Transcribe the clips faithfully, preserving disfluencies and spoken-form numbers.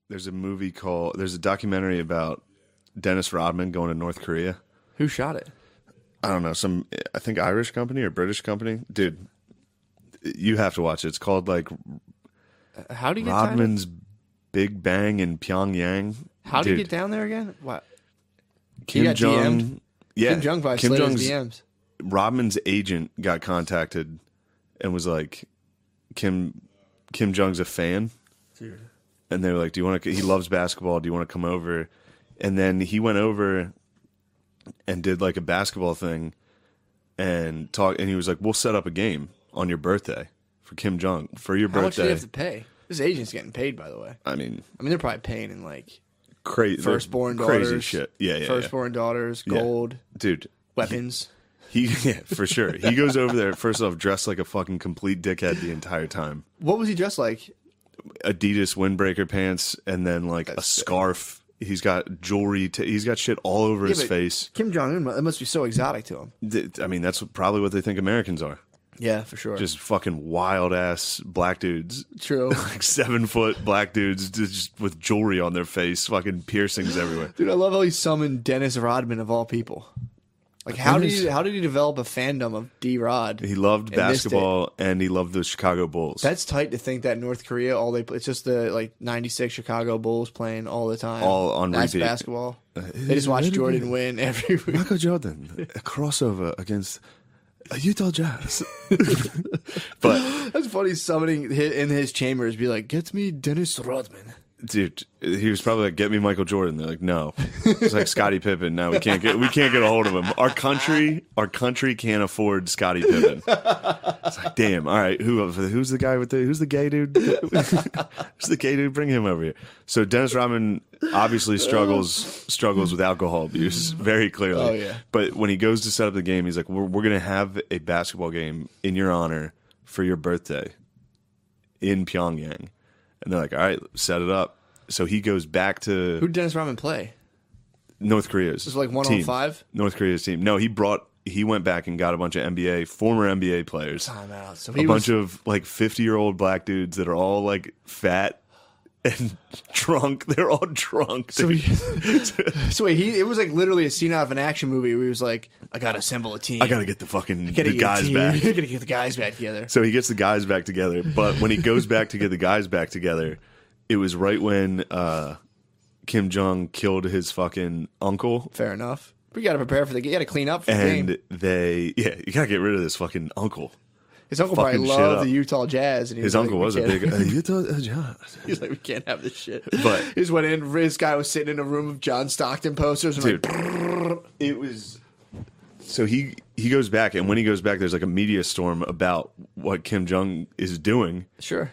there's a movie called there's a documentary about Dennis Rodman going to North Korea. Who shot it? I don't know, some I think Irish company or British company. Dude, you have to watch it. It's called like How do you get Rodman's Big Bang in Pyongyang. How do Dude, you get down there again? What? Kim got Jong, D M'd? yeah, Kim Jong probably Kim slid his Jong's D Ms. Rodman's agent got contacted and was like, Kim Kim Jong's a fan. Dude. And they were like, do you want to, he loves basketball. Do you want to come over? And then he went over and did like a basketball thing and talk. And he was like, we'll set up a game on your birthday for Kim Jong for your How much do birthday. you have to pay? This agent's getting paid, by the way. I mean, I mean, they're probably paying in like crazy, firstborn crazy daughters, shit. Yeah, yeah, firstborn daughters, yeah. gold, dude. weapons. He, yeah, for sure. He goes over there, first off, dressed like a fucking complete dickhead the entire time. What was he dressed like? Adidas windbreaker pants and then like That's a sick. scarf. He's got jewelry. T- he's got shit all over Yeah, his but face. Kim Jong Un, that must be so exotic to him. Th- I mean, that's probably what they think Americans are. Yeah, for sure. Just fucking wild ass black dudes. True. Like seven foot black dudes just with jewelry on their face, fucking piercings everywhere. Dude, I love how he summoned Dennis Rodman of all people. Like, how did Dennis- he, how did he develop a fandom of D Rod? He loved And missed it. basketball and he loved the Chicago Bulls. That's tight to think that North Korea, all they it's just the like ninety-six Chicago Bulls playing all the time. All on That's repeat. basketball. They just watch Jordan win every week. Michael Jordan, a crossover against Utah Jazz. But That's funny summoning hi- in his chambers, be like, get me Dennis Rodman. dude, he was probably like, "Get me Michael Jordan." They're like, "No." It's like Scottie Pippen. No, we can't get we can't get a hold of him. Our country, our country can't afford Scottie Pippen. It's like, damn. All right, who who's the guy with the who's the gay dude? Who's the gay dude? Bring him over here. So Dennis Rodman obviously struggles struggles with alcohol abuse very clearly. Oh, yeah. But when he goes to set up the game, he's like, "We're we're gonna have a basketball game in your honor for your birthday in Pyongyang." And they're like, all right, set it up. So he goes back to Who did Dennis Rodman play? North Korea's Was it like one team. on five? North Korea's team. No, he brought he went back and got a bunch of N B A, former N B A players. Time out. So A he was, bunch of like fifty-year-old black dudes that are all like fat and drunk. They're all drunk. so, dude. he, so wait, he it was like literally a scene out of an action movie where he was like, I gotta assemble a team. I got to get the fucking Gotta the get a guys team. back. I gotta get the guys back together. So he gets the guys back together. But when he goes back to get the guys back together, it was right when uh, Kim Jong killed his fucking uncle. Fair enough. But you gotta prepare for the You gotta clean up for the And game. they, yeah, you gotta get rid of this fucking uncle. His uncle probably fucking shit loved up. the Utah Jazz. And he His was uncle like, was we a can't- big. Uh, Utah uh, Jazz. He's like, we can't have this shit. But- he just went in. This guy was sitting in a room of John Stockton posters. And Dude, like, it was. So he he goes back, and when he goes back, there's like a media storm about what Kim Jong is doing, sure.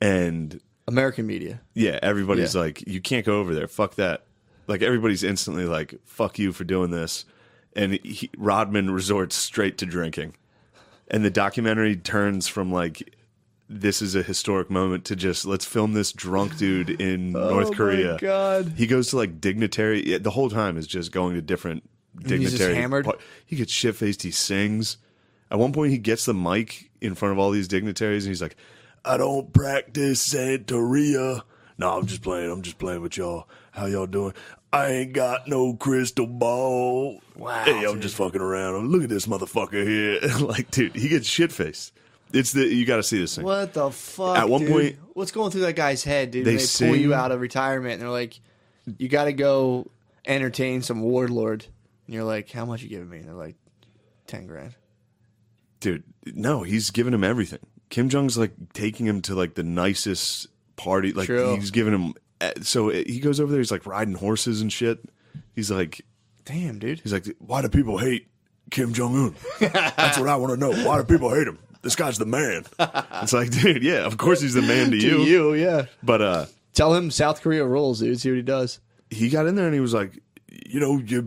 and American media. yeah, everybody's Yeah. like, you can't go over there. Fuck that. Like everybody's instantly like, fuck you for doing this, and he, Rodman resorts straight to drinking, and the documentary turns from like, this is a historic moment to just let's film this drunk dude in North Korea. Oh my God. He goes to like dignitary. yeah, The whole time is just going to different he's just dignitary. hammered? par- He gets shit faced. He sings. At one point, he gets the mic in front of all these dignitaries, and he's like, "I don't practice Santeria. No, I'm just playing. I'm just playing with y'all. How y'all doing? I ain't got no crystal ball. Wow, Hey, I'm dude. just fucking around. Look at this motherfucker here. Like, dude, he gets shit faced. It's the you got to see this thing. What the fuck? At one dude? point- what's going through that guy's head, dude? They They, pull sing- you out of retirement, and they're like, "You got to go entertain some warlord." And you're like, "How much you giving me?" And they're like, ten grand." Dude, no, he's giving him everything. Kim Jong's like taking him to like the nicest party. Like True. he's giving him. So he goes over there. He's like riding horses and shit. He's like, Damn, dude. he's like, why do people hate Kim Jong Un? That's what I want to know. Why do people hate him? This guy's the man. It's like, dude, yeah, of course he's the man to, To you. you, yeah. But uh, Tell him South Korea rules, dude. See what he does. he got in there and he was like, you know, your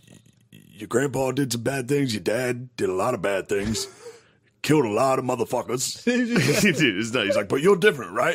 your grandpa did some bad things. Your dad did a lot of bad things. Killed a lot of motherfuckers. Dude, it's not, he's like, but you're different, right?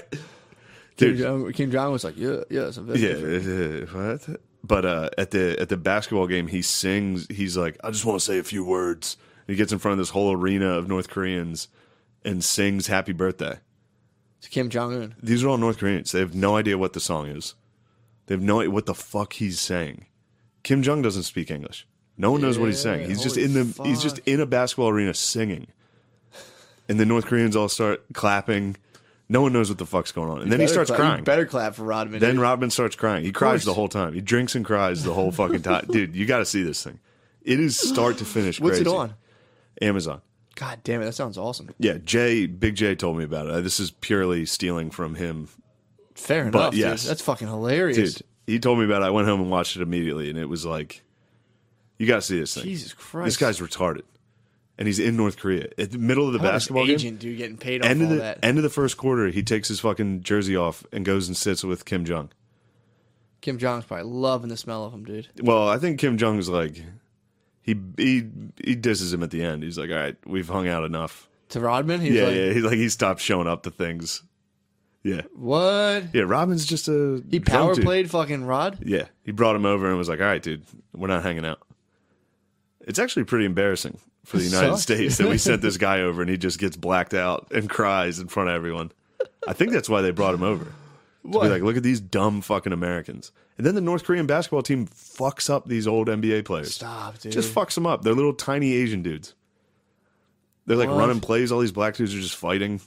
Kim Dude, Jong, Kim Jong was like, "Yeah, yes, I'm very yeah. different." uh, what? But uh, at the at the basketball game, he sings. He's like, I just want to say a few words. And he gets in front of this whole arena of North Koreans and sings "Happy Birthday." It's Kim Jong Un. These are all North Koreans. They have no idea what the song is. They have no idea what the fuck he's saying. Kim Jong doesn't speak English. No one knows what he's saying. He's just holy in the fuck. he's just in a basketball arena singing. And the North Koreans all start clapping. No one knows what the fuck's going on. And then he Better starts clap- crying. you Better clap for Rodman. Then dude. Rodman starts crying. He cries course. the whole time. He drinks and cries the whole fucking time. Dude, you got to see this thing. It is start to finish What's crazy. it on? Amazon. God damn it, that sounds awesome. Yeah, Jay, Big Jay told me about it. Uh, This is purely stealing from him. Fair But, enough, yes. dude. That's fucking hilarious. Dude, he told me about it. I went home and watched it immediately, and it was like, you got to see this thing. Jesus Christ. This guy's retarded. And he's in North Korea. At the middle of the How about his basketball game. agent, dude, getting paid off End of all the that. end of the first quarter, he takes his fucking jersey off and goes and sits with Kim Jong. Kim Jong's probably loving the smell of him, dude. Well, I think Kim Jong is like, he he he disses him at the end. He's like, all right, we've hung out enough. To Rodman, he's yeah, like, yeah. He like he stopped showing up to things. Yeah, what? yeah. Robin's just a He drunk power dude. played fucking Rod? Yeah, he brought him over and was like, all right, dude, we're not hanging out. It's actually pretty embarrassing for the United Sucks. States that we sent this guy over and he just gets blacked out and cries in front of everyone. I think that's why they brought him over. To What? be like, look at these dumb fucking Americans. And then the North Korean basketball team fucks up these old N B A players. Stop, dude. Just fucks them up. They're little tiny Asian dudes. They're like What? running plays. All these black dudes are just fighting.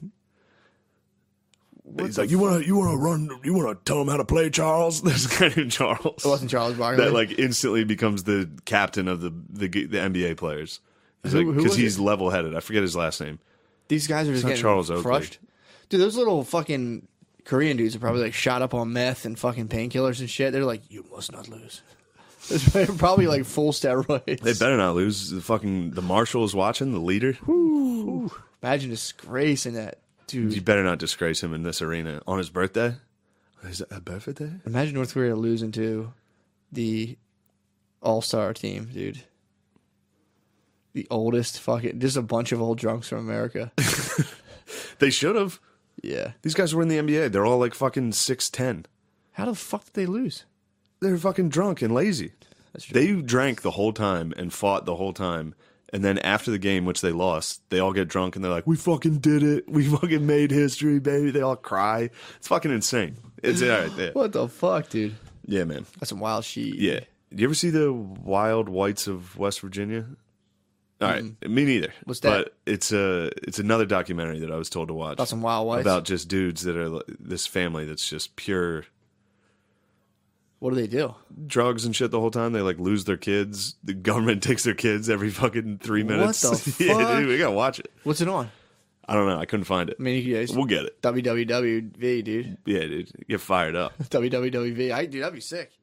He's like, you want to, you want to run, you want to tell them how to play, Charles. There's a guy named Charles It wasn't Charles Barkley. that like instantly becomes the captain of the the, the N B A players. He's Who- like who because was he's it? level headed. I forget his last name. These guys are just not getting Charles Oakley. crushed. Dude, those little fucking Korean dudes are probably like shot up on meth and fucking painkillers and shit. They're like, you must not lose. They're probably like full steroids. They better not lose. The fucking the marshal is watching. The leader. Ooh. Imagine disgracing that dude. You better not disgrace him in this arena on his birthday. Is it a birthday? Imagine North Korea losing to the All Star team, dude. The oldest fucking, just a bunch of old drunks from America. They should have. Yeah. These guys were in the N B A. They're all like fucking six ten. How the fuck did they lose? They're fucking drunk and lazy. That's true. They drank the whole time and fought the whole time. And then after the game, which they lost, they all get drunk and they're like, we fucking did it. We fucking made history, baby. They all cry. It's fucking insane. It's all right there. What the fuck, dude? Yeah, man. That's some wild shit. Yeah. Did you ever see the Wild Whites of West Virginia? All right, me neither. What's that? But it's a it's another documentary that I was told to watch About some wild whites. about just dudes that are this family that's just pure What do they do? drugs and shit the whole time. They like lose their kids. The government takes their kids every fucking three minutes. the Yeah, fuck? dude, we gotta watch it. What's it on? I don't know. I couldn't find it. I mean, you guys, We'll get it. W W W V, dude. Yeah, dude, get fired up. W W W V. I, dude, that'd be sick.